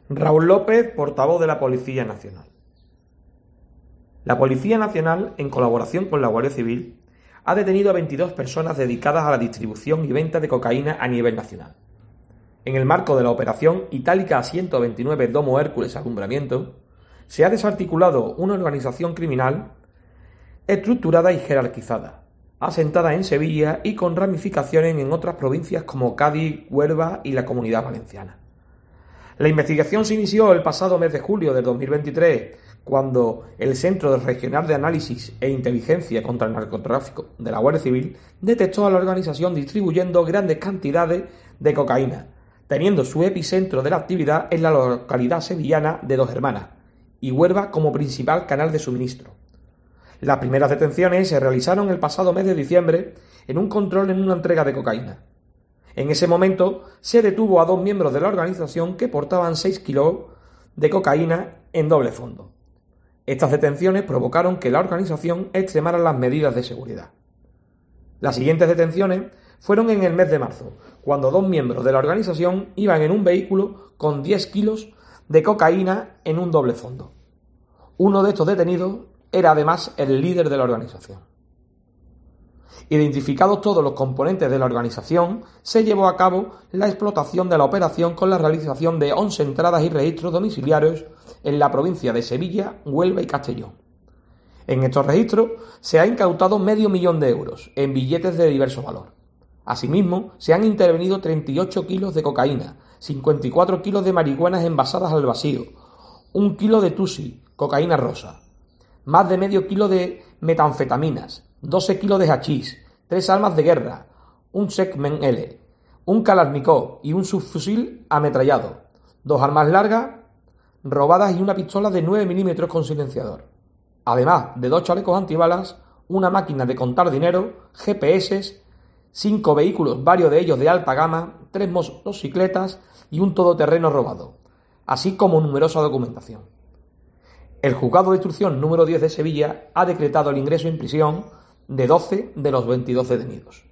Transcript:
Raúl López, portavoz de la Policía Nacional. La Policía Nacional, en colaboración con la Guardia Civil, ha detenido a 22 personas dedicadas a la distribución y venta de cocaína a nivel nacional. En el marco de la operación Itálica 129 Domo Hércules Alumbramiento, se ha desarticulado una organización criminal estructurada y jerarquizada, asentada en Sevilla y con ramificaciones en otras provincias como Cádiz, Huelva y la Comunidad Valenciana. La investigación se inició el pasado mes de julio de 2023, cuando el Centro Regional de Análisis e Inteligencia contra el Narcotráfico de la Guardia Civil detectó a la organización distribuyendo grandes cantidades de cocaína, teniendo su epicentro de la actividad en la localidad sevillana de Dos Hermanas y Huelva como principal canal de suministro. Las primeras detenciones se realizaron el pasado mes de diciembre en un control en una entrega de cocaína. En ese momento se detuvo a 2 miembros de la organización que portaban 6 kilos de cocaína en doble fondo. Estas detenciones provocaron que la organización extremara las medidas de seguridad. Las siguientes detenciones fueron en el mes de marzo, cuando 2 miembros de la organización iban en un vehículo con 10 kilos de cocaína en un doble fondo. Uno de estos detenidos era además el líder de la organización. Identificados todos los componentes de la organización, se llevó a cabo la explotación de la operación con la realización de 11 entradas y registros domiciliarios en la provincia de Sevilla, Huelva y Castellón. En estos registros se ha incautado $500.000 de euros en billetes de diverso valor. Asimismo, se han intervenido 38 kilos de cocaína, 54 kilos de marihuanas envasadas al vacío, 1 kilo de tusi, cocaína rosa, más de medio kilo de metanfetaminas, 12 kilos de hachís, 3 armas de guerra, un Segment L, un Kalashnikov y un subfusil ametrallado, 2 armas largas robadas y una pistola de 9 milímetros con silenciador, además de 2 chalecos antibalas, una máquina de contar dinero, GPS, 5 vehículos, varios de ellos de alta gama, 3 motocicletas y un todoterreno robado, así como numerosa documentación. El Juzgado de Instrucción número 10 de Sevilla ha decretado el ingreso en prisión de 12 de los 22 detenidos.